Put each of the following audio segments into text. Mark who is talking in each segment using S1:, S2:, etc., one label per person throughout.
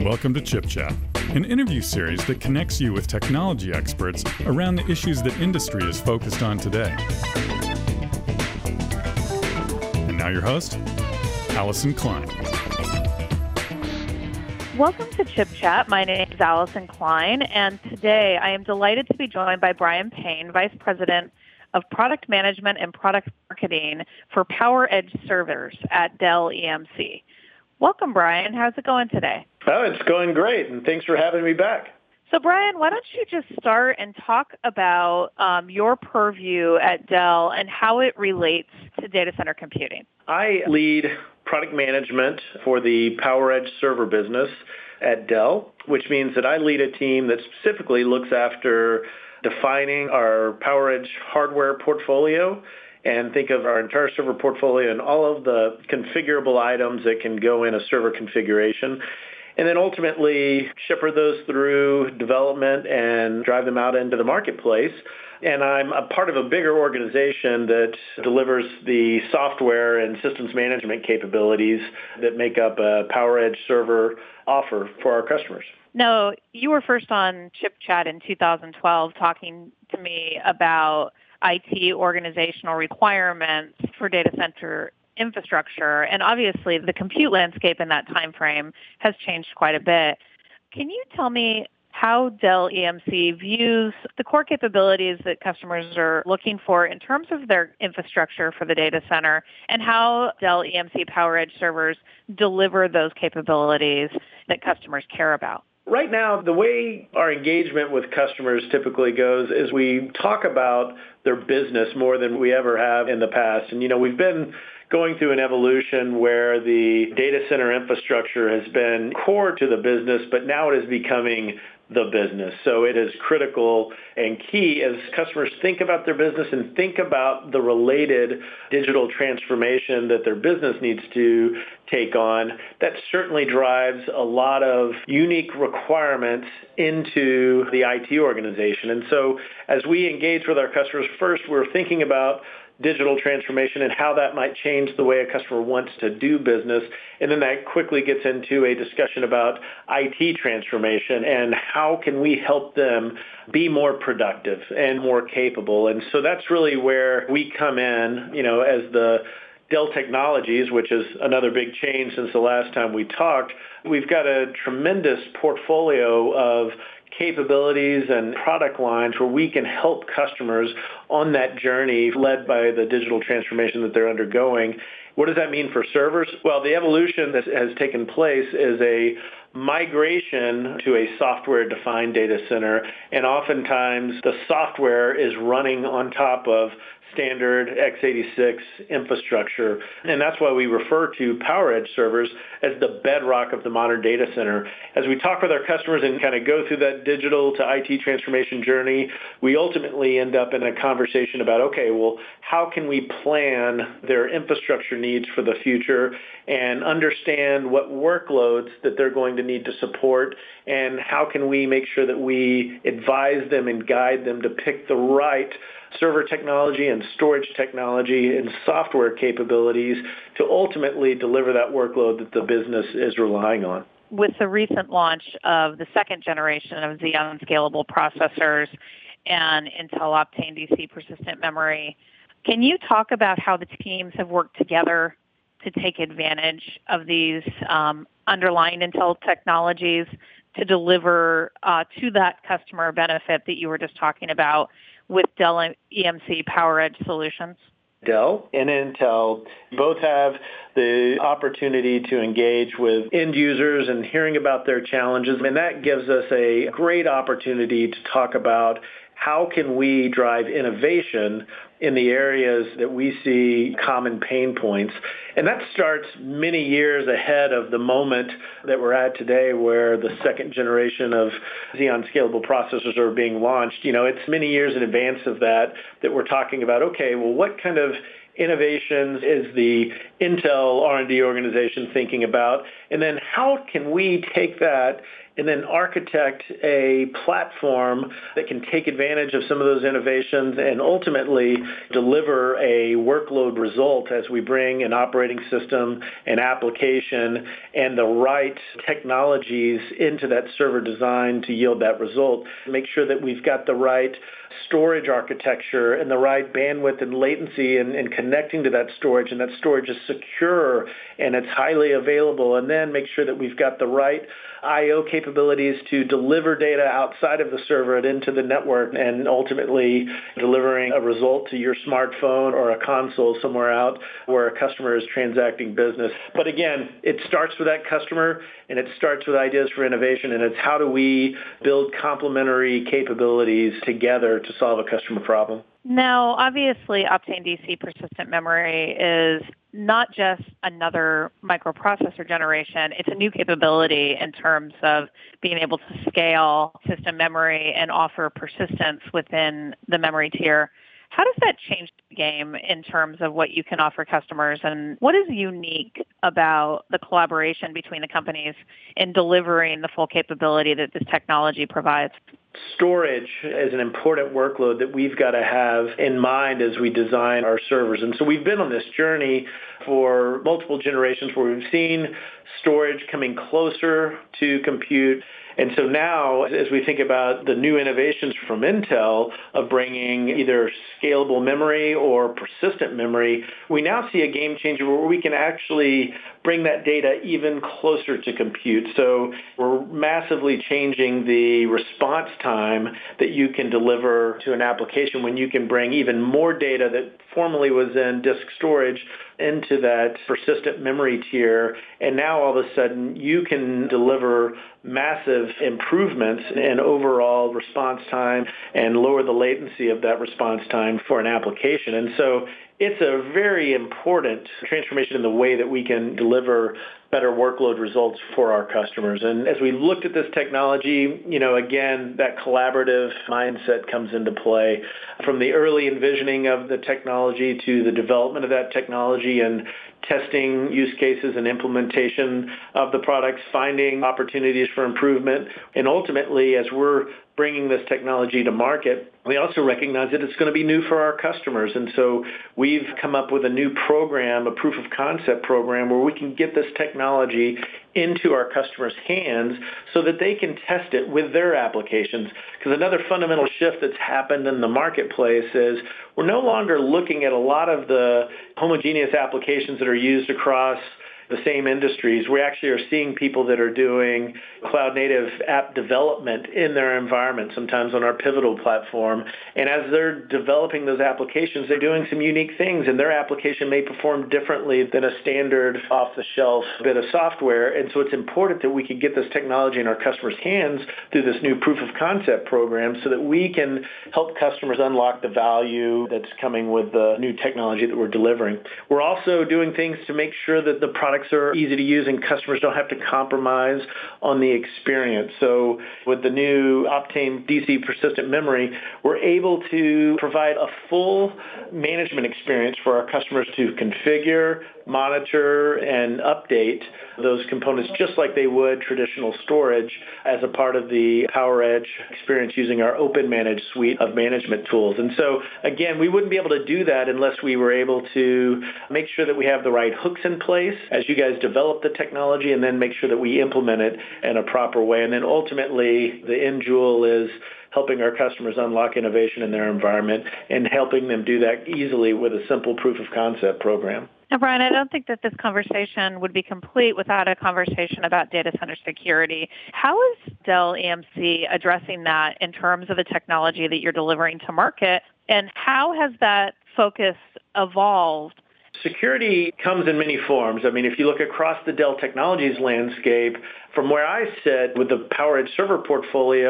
S1: Welcome to Chip Chat, an interview series that connects you with technology experts around the issues that industry is focused on today. And now your host, Allison Klein.
S2: Welcome to Chip Chat. My name is Allison Klein, and today I am delighted to be joined by Brian Payne, Vice President of Product Management and Product Marketing for PowerEdge Servers at Dell EMC. Welcome, Brian. How's it going today?
S3: Oh, it's going great, and thanks for having me back.
S2: So, Brian, why don't you just start and talk about your purview at Dell and how it relates to data center computing?
S3: I lead product management for the PowerEdge server business at Dell, which means that I lead a team that specifically looks after defining our PowerEdge hardware portfolio and think of our entire server portfolio and all of the configurable items that can go in a server configuration. And then ultimately shepherd those through development and drive them out into the marketplace. And I'm a part of a bigger organization that delivers the software and systems management capabilities that make up a PowerEdge server offer for our customers.
S2: No, you were first on Chip Chat in 2012 talking to me about IT organizational requirements for data center infrastructure. And obviously, the compute landscape in that time frame has changed quite a bit. Can you tell me how Dell EMC views the core capabilities that customers are looking for in terms of their infrastructure for the data center and how Dell EMC PowerEdge servers deliver those capabilities that customers care about?
S3: Right now, the way our engagement with customers typically goes is we talk about their business more than we ever have in the past. And, we've been going through an evolution where the data center infrastructure has been core to the business, but now it is becoming the business. So it is critical and key as customers think about their business and think about the related digital transformation that their business needs to take on. That certainly drives a lot of unique requirements into the IT organization. And so as we engage with our customers, first we're thinking about digital transformation and how that might change the way a customer wants to do business. And then that quickly gets into a discussion about IT transformation and how can we help them be more productive and more capable. And so that's really where we come in, as the Dell Technologies, which is another big change since the last time we talked. We've got a tremendous portfolio of capabilities and product lines where we can help customers on that journey led by the digital transformation that they're undergoing. What does that mean for servers? Well, the evolution that has taken place is a migration to a software-defined data center, and oftentimes the software is running on top of standard x86 infrastructure. And that's why we refer to PowerEdge servers as the bedrock of the modern data center. As we talk with our customers and kind of go through that digital to IT transformation journey, we ultimately end up in a conversation about, okay, well, how can we plan their infrastructure needs for the future and understand what workloads that they're going to need to support, and how can we make sure that we advise them and guide them to pick the right server technology and storage technology and software capabilities to ultimately deliver that workload that the business is relying on.
S2: With the recent launch of the second generation of Xeon Scalable processors and Intel Optane DC persistent memory, can you talk about how the teams have worked together to take advantage of these underlying Intel technologies to deliver to that customer benefit that you were just talking about with Dell EMC PowerEdge solutions?
S3: Dell and Intel both have the opportunity to engage with end users and hearing about their challenges. And that gives us a great opportunity to talk about how can we drive innovation in the areas that we see common pain points. And that starts many years ahead of the moment that we're at today where the second generation of Xeon Scalable processors are being launched. It's many years in advance of that we're talking about, okay, well, what kind of innovations is the Intel R&D organization thinking about? And then how can we take that and then architect a platform that can take advantage of some of those innovations and ultimately deliver a workload result as we bring an operating system, an application, and the right technologies into that server design to yield that result. Make sure that we've got the right storage architecture and the right bandwidth and latency and connecting to that storage, and that storage is secure and it's highly available, and then make sure that we've got the right I/O capabilities to deliver data outside of the server and into the network, and ultimately delivering a result to your smartphone or a console somewhere out where a customer is transacting business. But again, it starts with that customer, and it starts with ideas for innovation, and it's how do we build complementary capabilities together to solve a customer problem.
S2: Now, obviously, Optane DC persistent memory is not just another microprocessor generation. It's a new capability in terms of being able to scale system memory and offer persistence within the memory tier. How does that change the game in terms of what you can offer customers, and what is unique about the collaboration between the companies in delivering the full capability that this technology provides?
S3: Storage is an important workload that we've got to have in mind as we design our servers. And so we've been on this journey for multiple generations where we've seen storage coming closer to compute. And so now, as we think about the new innovations from Intel of bringing either scalable memory or persistent memory, we now see a game changer where we can actually bring that data even closer to compute. So we're massively changing the response time that you can deliver to an application when you can bring even more data that formerly was in disk storage into that persistent memory tier. And now all of a sudden you can deliver massive improvements in overall response time and lower the latency of that response time for an application. And so it's a very important transformation in the way that we can deliver better workload results for our customers. And as we looked at this technology, again, that collaborative mindset comes into play. From the early envisioning of the technology to the development of that technology and testing use cases and implementation of the products, finding opportunities for improvement. And ultimately, as we're bringing this technology to market, we also recognize that it's going to be new for our customers. And so we've come up with a new program, a proof of concept program, where we can get this technology into our customers' hands so that they can test it with their applications. Because another fundamental shift that's happened in the marketplace is we're no longer looking at a lot of the homogeneous applications that are used across the same industries. We actually are seeing people that are doing cloud native app development in their environment, sometimes on our Pivotal platform. And as they're developing those applications, they're doing some unique things, and their application may perform differently than a standard off-the-shelf bit of software. And so it's important that we can get this technology in our customers' hands through this new proof of concept program so that we can help customers unlock the value that's coming with the new technology that we're delivering. We're also doing things to make sure that the products are easy to use and customers don't have to compromise on the experience. So with the new Optane DC persistent memory, we're able to provide a full management experience for our customers to configure, monitor, and update those components just like they would traditional storage as a part of the PowerEdge experience using our OpenManage suite of management tools. And so, again, we wouldn't be able to do that unless we were able to make sure that we have the right hooks in place as you guys develop the technology, and then make sure that we implement it in a proper way. And then ultimately, the end jewel is helping our customers unlock innovation in their environment and helping them do that easily with a simple proof of concept program.
S2: Now, Brian, I don't think that this conversation would be complete without a conversation about data center security. How is Dell EMC addressing that in terms of the technology that you're delivering to market, and how has that focus evolved?
S3: Security comes in many forms. I mean, if you look across the Dell Technologies landscape, from where I sit with the PowerEdge server portfolio,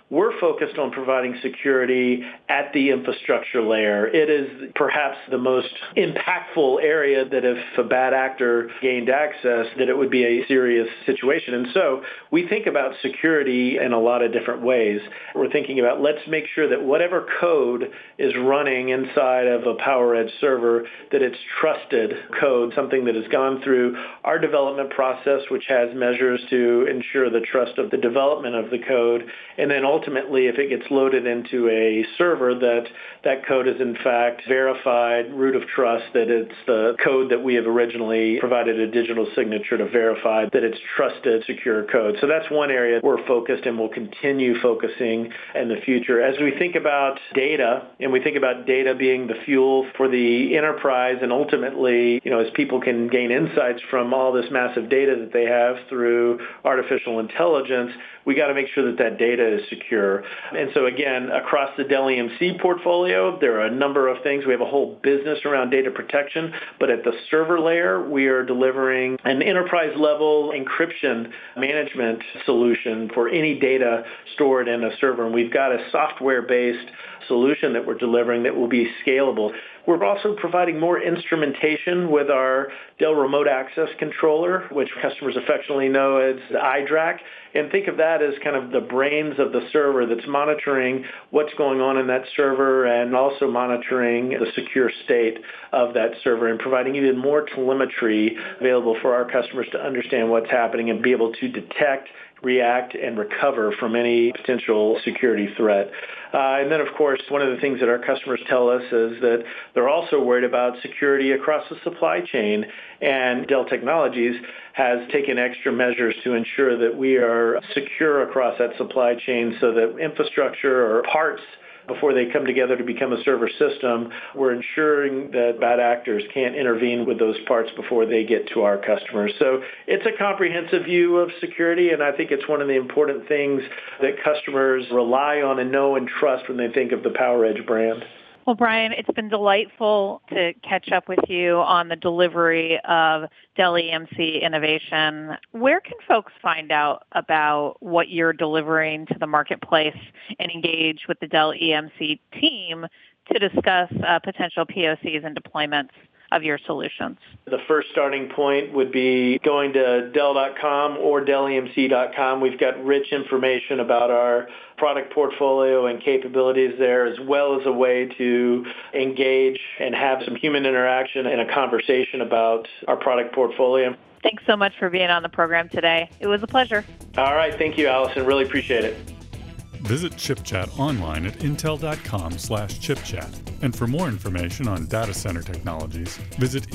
S3: we're focused on providing security at the infrastructure layer. It is perhaps the most impactful area that if a bad actor gained access, that it would be a serious situation. And so we think about security in a lot of different ways. We're thinking about, let's make sure that whatever code is running inside of a PowerEdge server, that it's trusted code, something that has gone through our development process, which has measures to ensure the trust of the development of the code. And then ultimately, if it gets loaded into a server, that code is in fact verified, root of trust, that it's the code that we have originally provided a digital signature to verify that it's trusted, secure code. So that's one area we're focused and will continue focusing in the future. As we think about data, and we think about data being the fuel for the enterprise, and ultimately, as people can gain insights from all this massive data that they have through artificial intelligence, we got to make sure that that data is secure. And so again, across the Dell EMC portfolio, there are a number of things. We have a whole business around data protection, but at the server layer, we are delivering an enterprise-level encryption management solution for any data stored in a server. And we've got a software-based solution that we're delivering that will be scalable. We're also providing more instrumentation with our Dell Remote Access Controller, which customers affectionately know as the iDRAC. And think of that as kind of the brains of the server that's monitoring what's going on in that server and also monitoring the secure state of that server and providing even more telemetry available for our customers to understand what's happening and be able to detect, react, and recover from any potential security threat. And then, of course, one of the things that our customers tell us is that they're also worried about security across the supply chain. And Dell Technologies has taken extra measures to ensure that we are secure across that supply chain so that infrastructure or parts, before they come together to become a server system, we're ensuring that bad actors can't intervene with those parts before they get to our customers. So it's a comprehensive view of security, and I think it's one of the important things that customers rely on and know and trust when they think of the PowerEdge brand.
S2: Well, Brian, it's been delightful to catch up with you on the delivery of Dell EMC innovation. Where can folks find out about what you're delivering to the marketplace and engage with the Dell EMC team to discuss potential POCs and deployments of your solutions?
S3: The first starting point would be going to Dell.com or DellEMC.com. We've got rich information about our product portfolio and capabilities there, as well as a way to engage and have some human interaction and a conversation about our product portfolio.
S2: Thanks so much for being on the program today. It was a pleasure.
S3: All right. Thank you, Allison. Really appreciate it.
S1: Visit ChipChat online at intel.com/chipchat. And for more information on data center technologies, visit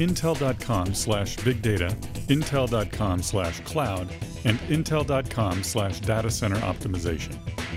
S1: intel.com/bigdata, intel.com/cloud, and intel.com/data center optimization.